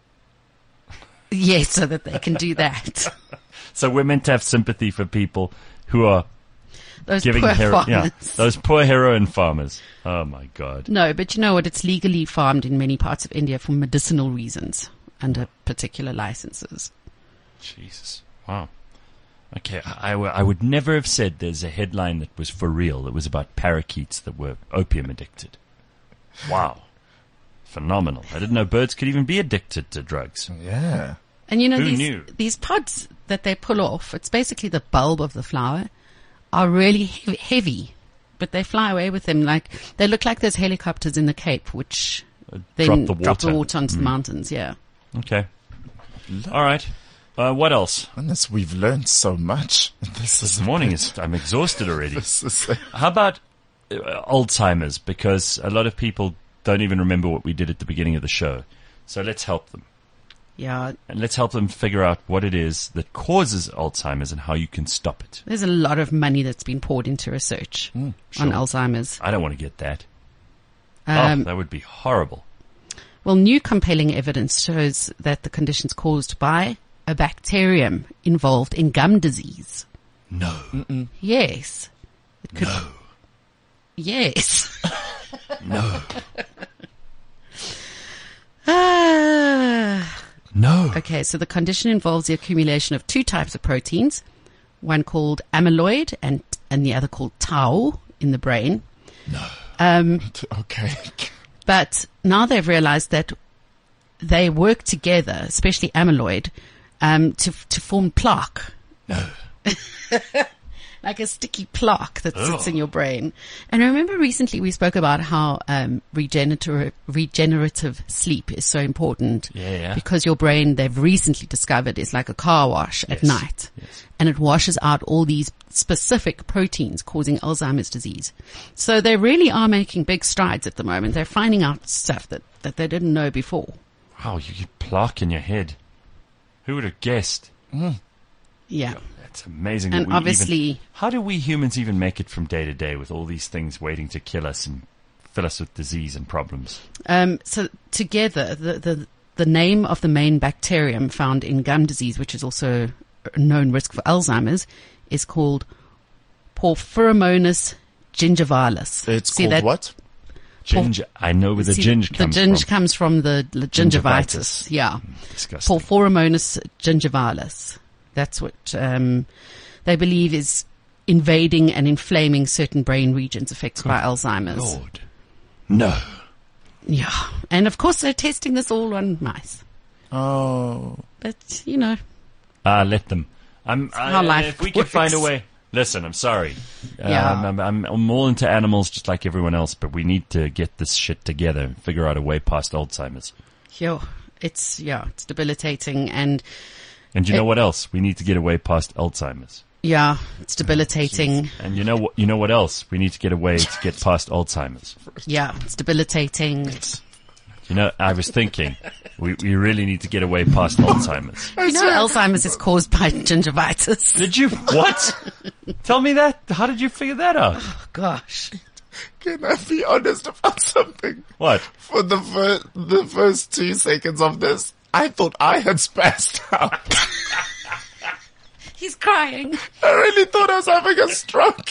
Yes, so that they can do that. So we're meant to have sympathy for people who are those giving poor hero- farmers. yeah, those poor heroin farmers. Oh my God. No, but you know what? It's legally farmed in many parts of India for medicinal reasons under particular licenses. Jesus. Wow. Okay, I, I, w- I would never have said there's a headline that was for real, that was about parakeets that were opium addicted. Wow. Phenomenal. I didn't know birds could even be addicted to drugs. Yeah. And you know, Who these, knew? these pods that they pull off, it's basically the bulb of the flower, are really heavy, heavy, but they fly away with them. Like, they look like those helicopters in the Cape, which Uh, then drop the drop the water. water onto Mm. the mountains, yeah. Okay. All right. Uh, what else? Goodness, we've learned so much. This, This is morning is, I'm exhausted already. This is a- How about uh, Alzheimer's? Because a lot of people don't even remember what we did at the beginning of the show. So let's help them. Yeah, And let's help them figure out what it is that causes Alzheimer's and how you can stop it. there's a lot of money that's been poured into research on sure. Alzheimer's. I don't want to get that. Um, oh, that would be horrible. Well, new compelling evidence shows that the condition's caused by a bacterium involved in gum disease. No. Yes. It could, No. Yes. No. Ah. No. Okay, so the condition involves the accumulation of two types of proteins, one called amyloid and and the other called tau in the brain. No. Um, okay. but now they've realized that they work together, especially amyloid, um, to to form plaque. No. Like like a sticky plaque that sits Oh. in your brain. And I remember recently we spoke about how um, regenerative regenerative sleep is so important. Yeah, yeah. Because your brain, they've recently discovered, is like a car wash at Yes, night. yes. And it washes out all these specific proteins causing Alzheimer's disease. So they really are making big strides at the moment. They're finding out stuff that, that they didn't know before. Wow, you get plaque in your head. Who would have guessed? Yeah. That's amazing. And that we obviously- even, how do we humans even make it from day to day with all these things waiting to kill us and fill us with disease and problems? Um, so together, the, the, the name of the main bacterium found in gum disease, which is also a known risk for Alzheimer's, is called Porphyromonas gingivalis. It's See called that- what? Ginger. I know where the See, ginge comes The ginge from. comes from the l- gingivitis. Gingivitis. Yeah. Disgusting. Porphyromonas gingivalis. That's what um, they believe is invading and inflaming certain brain regions affected by Alzheimer's. Lord. No. Yeah. And of course they're testing this all on mice. Oh. But, you know, Ah, let them. I'm, I, how life if we can works. find a way. Listen, I'm sorry. Yeah. Um, I'm, I'm, I'm all into animals just like everyone else, but we need to get this shit together and figure out a way past Alzheimer's. yo, it's, yeah, it's debilitating and, And you know It- what else? We need to get away past Alzheimer's. yeah, it's debilitating. And you know what? You know what else? We need to get away to get past Alzheimer's. Yeah, it's debilitating. You know, I was thinking, we, we really need to get away past Alzheimer's. You know, Alzheimer's is caused by gingivitis. Did you? What? Tell me that. How did you figure that out? Gosh. Can I be honest about something? What? For the first, the first two seconds of this, I thought I had spazzed out. He's crying. I really thought I was having a stroke.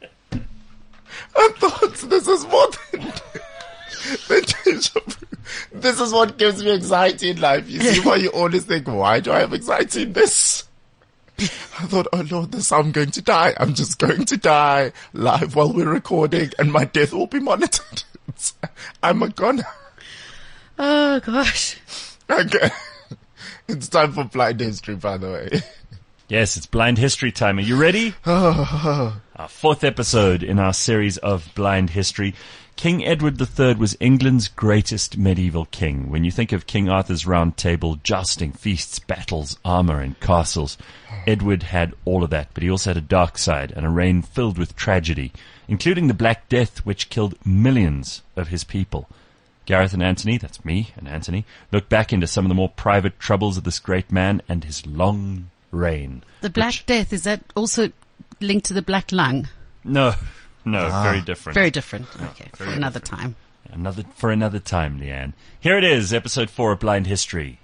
I thought this is more than the deja vu. This is what gives me anxiety in life. You see why you always think, why do I have anxiety in this? I thought, oh Lord, this, I'm going to die. I'm just going to die live while we're recording and my death will be monitored. I'm a goner. Oh, gosh. Okay. It's time for blind history, by the way. Yes, it's Blind History time. Are you ready? Our fourth episode in our series of Blind History. King Edward the Third was England's greatest medieval king. When you think of King Arthur's Round Table, jousting, feasts, battles, armor, and castles, Edward had all of that, but he also had a dark side and a reign filled with tragedy, including the Black Death, which killed millions of his people. Gareth and Anthony, that's me and Anthony, look back into some of the more private troubles of this great man and his long reign. The Black which- Death, is that also linked to the Black Lung? No, no, very different. Very different. Okay, for another time. Another for another time, Leanne. Here it is, episode four of Blind History.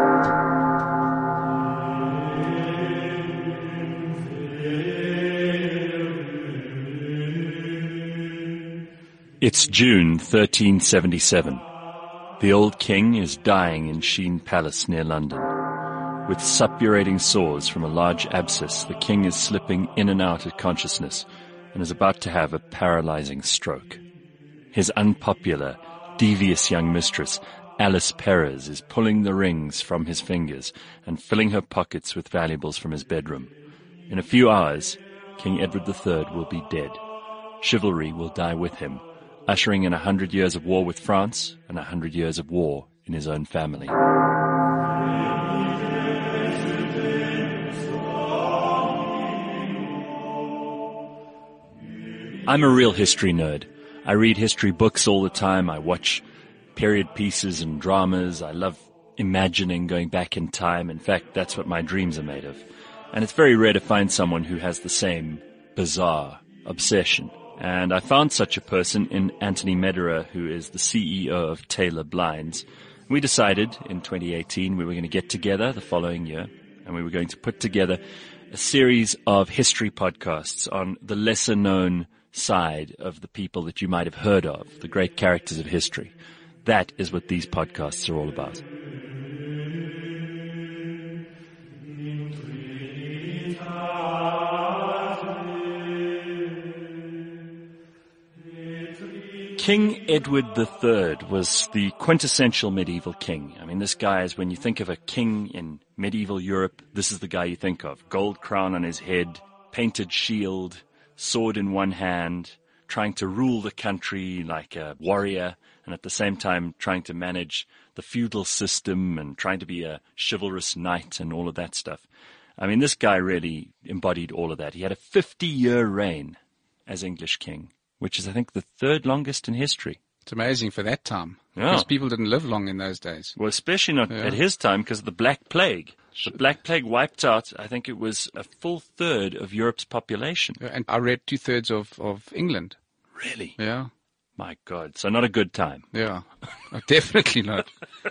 It's June thirteen seventy-seven. The old king is dying in Sheen Palace near London. With suppurating sores from a large abscess, the king is slipping in and out of consciousness and is about to have a paralyzing stroke. His unpopular, devious young mistress, Alice Perez, is pulling the rings from his fingers and filling her pockets with valuables from his bedroom. In a few hours, King Edward the Third will be dead. Chivalry will die with him, ushering in a hundred years of war with France and a hundred years of war in his own family. I'm a real history nerd. I read history books all the time. I watch period pieces and dramas. I love imagining going back in time. In fact, that's what my dreams are made of. And it's very rare to find someone who has the same bizarre obsession. And I found such a person in Anthony Mederer, who is the C E O of Taylor Blinds. We decided in twenty eighteen we were going to get together the following year, and we were going to put together a series of history podcasts on the lesser known side of the people that you might have heard of, the great characters of history. That is what these podcasts are all about. King Edward the Third was the quintessential medieval king. I mean, this guy is, when you think of a king in medieval Europe, this is the guy you think of. Gold crown on his head, painted shield, sword in one hand, trying to rule the country like a warrior, and at the same time trying to manage the feudal system and trying to be a chivalrous knight and all of that stuff. I mean, this guy really embodied all of that. He had a fifty-year reign as English king, which is, I think, the third longest in history. It's amazing for that time. Yeah. Because people didn't live long in those days. Well, especially not Yeah. at his time because of the Black Plague. The Black Plague wiped out, I think it was a full third of Europe's population. Yeah, and I read two-thirds of, of England. Really? Yeah. My God. So not a good time. Yeah. Oh, definitely not.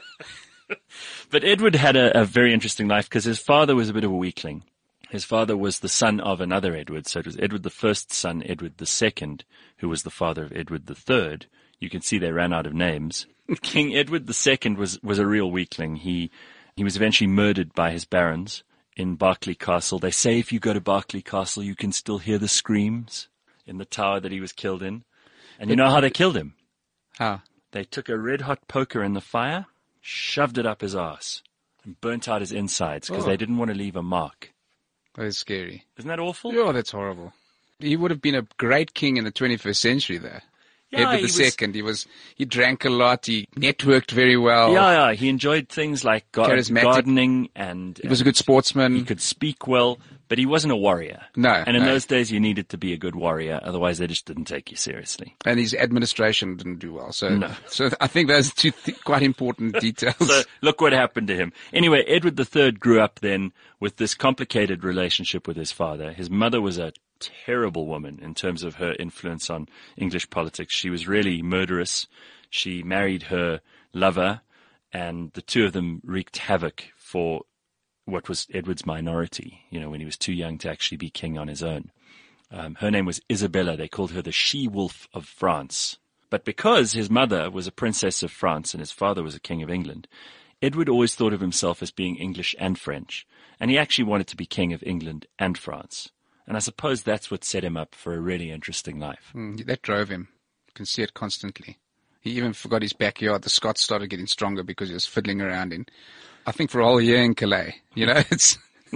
But Edward had a, a very interesting life because his father was a bit of a weakling. His father was the son of another Edward. So it was Edward the First's son, Edward the Second, who was the father of Edward the Third. You can see they ran out of names. King Edward the Second was, was a real weakling. He, he was eventually murdered by his barons in Berkeley Castle. They say if you go to Berkeley Castle, you can still hear the screams in the tower that he was killed in. And you know how they killed him? How? They took a red-hot poker in the fire, shoved it up his ass, and burnt out his insides because Oh. they didn't want to leave a mark. That is scary. Isn't that awful? Yeah, that's horrible. He would have been a great king in the twenty-first century there. Yeah, Edward he the was- Second. He was, he drank a lot. He networked very well. Yeah, yeah. He enjoyed things like gar- Charismatic. gardening and He was a good sportsman. he could speak well, but he wasn't a warrior. No, And in no. those days, you needed to be a good warrior. Otherwise, they just didn't take you seriously. And his administration didn't do well. So, No. so I think those are two th- quite important details. So look what happened to him. Anyway, Edward the Third grew up then with this complicated relationship with his father. His mother was a terrible woman in terms of her influence on English politics. She was really murderous. She married her lover, and the two of them wreaked havoc for what was Edward's minority, you know, when he was too young to actually be king on his own. Um, her name was Isabella. They called her the she-wolf of France. But because his mother was a princess of France and his father was a king of England, Edward always thought of himself as being English and French, and he actually wanted to be king of England and France. And I suppose that's what set him up for a really interesting life. Mm, that drove him. You can see it constantly. He even forgot his backyard. The Scots started getting stronger because he was fiddling around in, I think, for a whole year in Calais. You know, it's...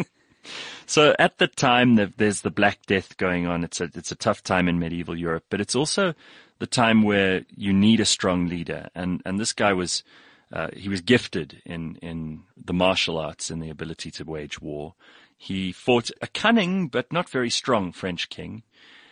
So at the time, the, there's the Black Death going on. It's a, it's a tough time in medieval Europe, but it's also the time where you need a strong leader. And, and this guy was, uh, he was gifted in, in the martial arts and the ability to wage war. He fought a cunning but not very strong French king.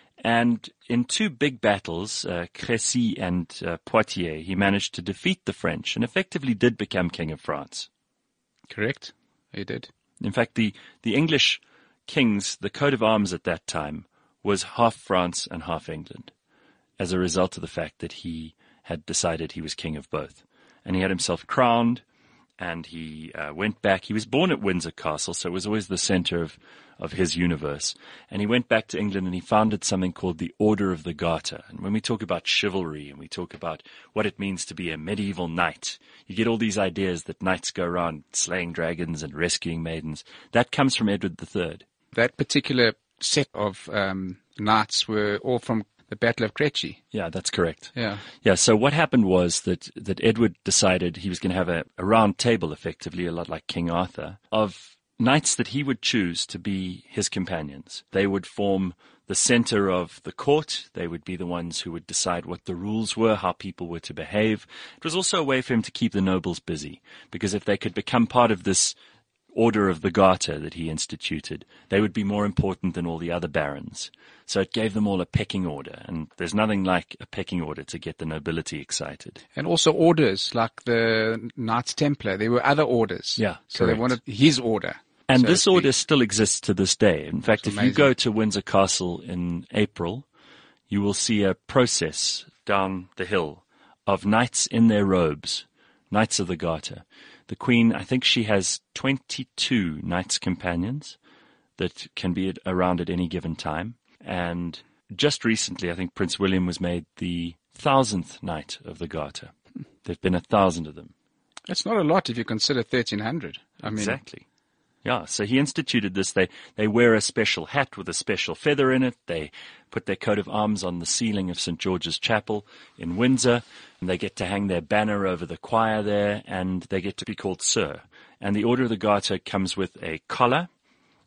And in two big battles, uh, Crécy and uh, Poitiers, he managed to defeat the French and effectively did become king of France. Correct. He did. In fact, the, the English kings, the coat of arms at that time was half France and half England as a result of the fact that he had decided he was king of both. And he had himself crowned, and he uh, went back. He was born at Windsor Castle, so it was always the center of, of his universe. And he went back to England and he founded something called the Order of the Garter. And when we talk about chivalry and we talk about what it means to be a medieval knight, you get all these ideas that knights go around slaying dragons and rescuing maidens. That comes from Edward the Third. That particular set of um, knights were all from the Battle of Crécy. Yeah, that's correct. Yeah. Yeah, so what happened was that, that Edward decided he was going to have a, a round table, effectively, a lot like King Arthur, of knights that he would choose to be his companions. They would form the center of the court. They would be the ones who would decide what the rules were, how people were to behave. It was also a way for him to keep the nobles busy, because if they could become part of this Order of the Garter that he instituted, they would be more important than all the other barons. So it gave them all a pecking order, and there's nothing like a pecking order to get the nobility excited. And also orders, like the Knights Templar. There were other orders. Yeah, So correct. they wanted his order. And so to this speak. order still exists to this day. In fact, That's if you amazing. go to Windsor Castle in April, you will see a process down the hill of knights in their robes, Knights of the Garter. The Queen, I think she has twenty-two Knights Companions that can be at, around at any given time. And just recently, I think Prince William was made the thousandth Knight of the Garter. There have been a thousand of them. That's not a lot if you consider thirteen hundred. I mean, Exactly. Yeah, so he instituted this. They they wear a special hat with a special feather in it. They put their coat of arms on the ceiling of Saint George's Chapel in Windsor, and they get to hang their banner over the choir there, and they get to be called Sir. And the Order of the Garter comes with a collar,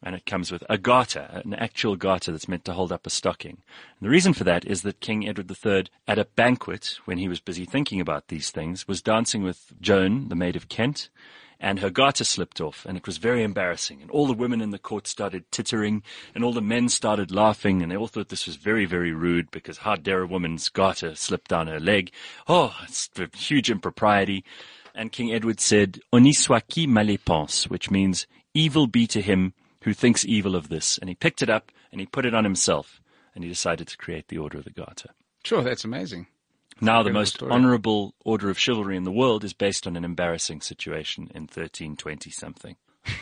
And it comes with a garter, an actual garter that's meant to hold up a stocking. And the reason for that is that King Edward the Third, at a banquet, when he was busy thinking about these things, was dancing with Joan, the Maid of Kent, and her garter slipped off, and it was very embarrassing. And all the women in the court started tittering, and all the men started laughing, and they all thought this was very, very rude, because how dare a woman's garter slip down her leg? Oh, it's a huge impropriety. And King Edward said, "Honi soit qui mal y pense," which means, evil be to him who thinks evil of this. And he picked it up, and he put it on himself, and he decided to create the Order of the Garter. Sure, that's amazing. Now the most honorable order of chivalry in the world is based on an embarrassing situation in thirteen twenty something.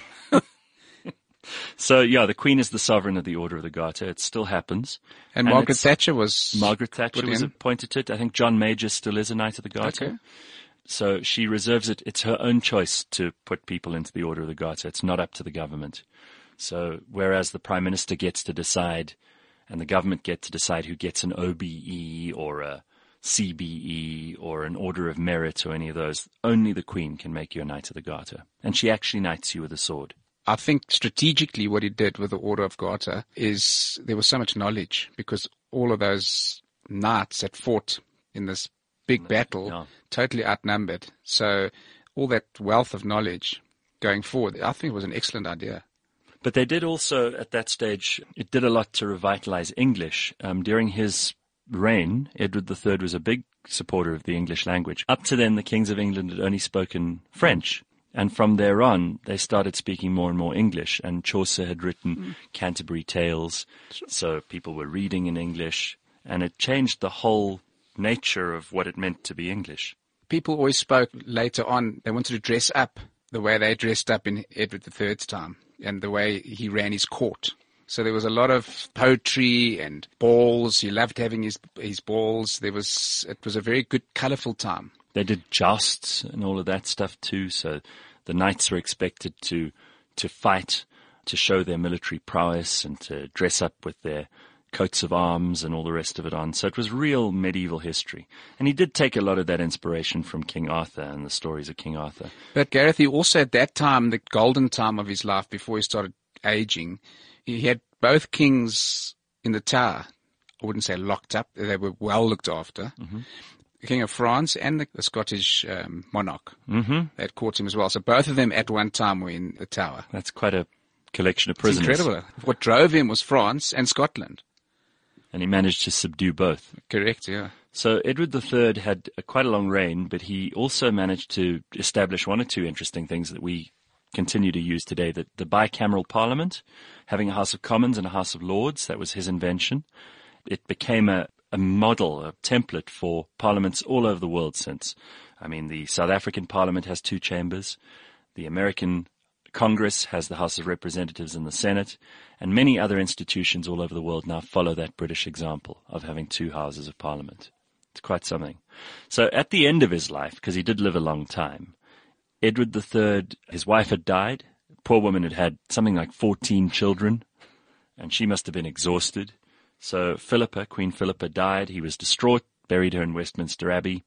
So, yeah, the Queen is the sovereign of the Order of the Garter. It still happens. And, and Margaret Thatcher was Margaret Thatcher was appointed to it. I think John Major still is a Knight of the Garter. Okay. So she reserves it. It's her own choice to put people into the Order of the Garter. It's not up to the government. So whereas the Prime Minister gets to decide and the government get to decide who gets an O B E or a C B E or an Order of Merit or any of those, only the Queen can make you a Knight of the Garter. And she actually knights you with a sword. I think strategically what he did with the Order of Garter is there was so much knowledge because all of those knights that fought in this big battle, yeah. totally outnumbered. So all that wealth of knowledge going forward, I think it was an excellent idea. But they did also, at that stage, it did a lot to revitalize English. Um, during his reign, Edward the Third was a big supporter of the English language. Up to then, the kings of England had only spoken French. And from there on, they started speaking more and more English. And Chaucer had written mm. Canterbury Tales, so people were reading in English. And it changed the whole nature of what it meant to be English. People always spoke later on, they wanted to dress up the way they dressed up in Edward the Third's time and the way he ran his court. So there was a lot of poetry and balls. He loved having his his balls. There was it was a very good, colourful time. They did jousts and all of that stuff too. So the knights were expected to to fight, to show their military prowess and to dress up with their coats of arms and all the rest of it on. So it was real medieval history. And he did take a lot of that inspiration from King Arthur and the stories of King Arthur. But Gareth, he also at that time, the golden time of his life before he started aging, he had both kings in the Tower. I wouldn't say locked up. They were well looked after. Mm-hmm. The King of France and the, the Scottish um, monarch. Mm-hmm. They had caught him as well. So both of them at one time were in the Tower. That's quite a collection of prisoners. It's incredible. What drove him was France and Scotland. And he managed to subdue both. Correct, yeah. So Edward the Third had a, quite a long reign, but he also managed to establish one or two interesting things that we continue to use today. The, the bicameral parliament, having a House of Commons and a House of Lords, that was his invention. It became a, a model, a template for parliaments all over the world since. I mean, the South African parliament has two chambers. The American Congress has the House of Representatives and the Senate, and many other institutions all over the world now follow that British example of having two houses of parliament. It's quite something. So at the end of his life, because he did live a long time, Edward the Third, his wife had died. Poor woman had had something like fourteen children, and she must have been exhausted. So Philippa, Queen Philippa, died. He was distraught, buried her in Westminster Abbey,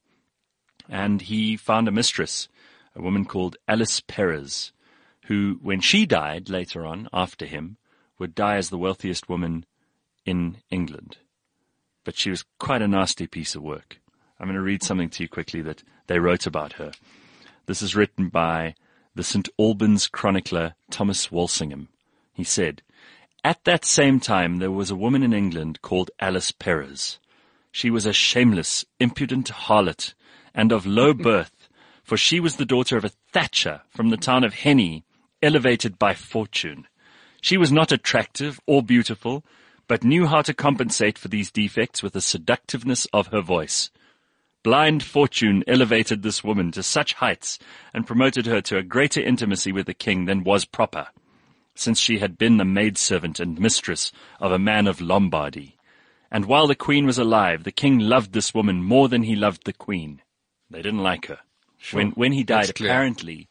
and he found a mistress, a woman called Alice Perrers, who, when she died later on, after him, would die as the wealthiest woman in England. But she was quite a nasty piece of work. I'm going to read something to you quickly that they wrote about her. This is written by the Saint Albans chronicler Thomas Walsingham. He said, "At that same time there was a woman in England called Alice Perrers. She was a shameless, impudent harlot, and of low birth, for she was the daughter of a thatcher from the town of Henny, elevated by fortune. She was not attractive or beautiful, but knew how to compensate for these defects with the seductiveness of her voice. Blind fortune elevated this woman to such heights and promoted her to a greater intimacy with the king than was proper, since she had been the maidservant and mistress of a man of Lombardy. And while the queen was alive, the king loved this woman more than he loved the queen." They didn't like her. Sure. When, when he died, apparently,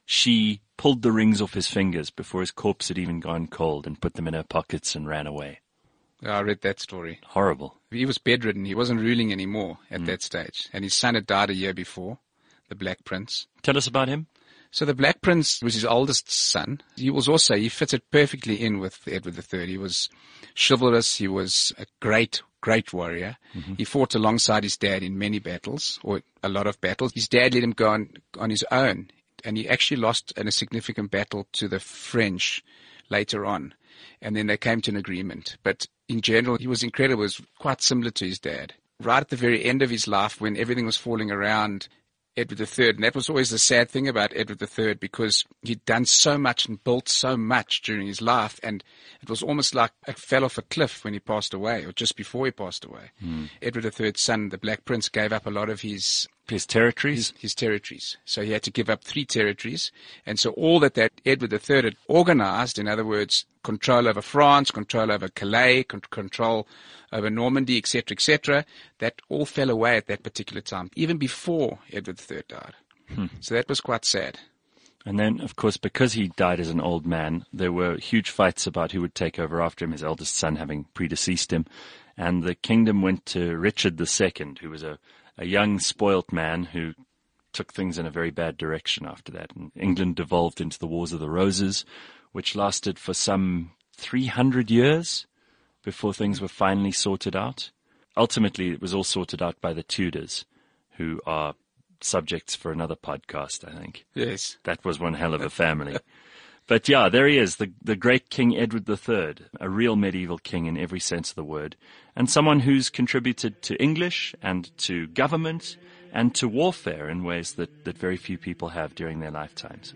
she pulled the rings off his fingers before his corpse had even gone cold and put them in her pockets and ran away. I read that story. Horrible. He was bedridden. He wasn't ruling anymore at mm. that stage. And his son had died a year before, the Black Prince. Tell us about him. So the Black Prince was his oldest son. He was also, he fitted perfectly in with Edward the Third. He was chivalrous. He was a great, great warrior. Mm-hmm. He fought alongside his dad in many battles, or a lot of battles. His dad let him go on, on his own, and he actually lost in a significant battle to the French later on. And then they came to an agreement. But in general, he was incredible. He was quite similar to his dad. Right at the very end of his life, when everything was falling around Edward the Third, and that was always the sad thing about Edward the Third, because he'd done so much and built so much during his life, and it was almost like it fell off a cliff when he passed away, or just before he passed away. Mm. Edward the Third's son, the Black Prince, gave up a lot of his his territories. His, his territories. So he had to give up three territories, and so all that that Edward the Third had organized, in other words, control over France, control over Calais, con- control over Normandy, et cetera, et cetera, that all fell away at that particular time, even before Edward the Third died. Hmm. So that was quite sad. And then, of course, because he died as an old man, there were huge fights about who would take over after him, his eldest son having predeceased him. And the kingdom went to Richard the Second, who was a, a young, spoilt man who took things in a very bad direction after that. And England devolved into the Wars of the Roses, which lasted for some three hundred years before things were finally sorted out. Ultimately, it was all sorted out by the Tudors, who are subjects for another podcast, I think. Yes. That was one hell of a family. But yeah, there he is, the, the great King Edward the Third, a real medieval king in every sense of the word, and someone who's contributed to English and to government and to warfare in ways that, that very few people have during their lifetimes.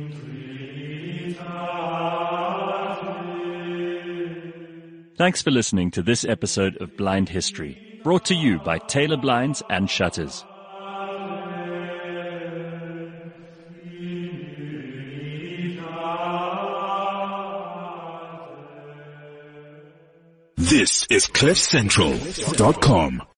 Thanks for listening to this episode of Blind History, brought to you by Taylor Blinds and Shutters. This is cliff central dot com.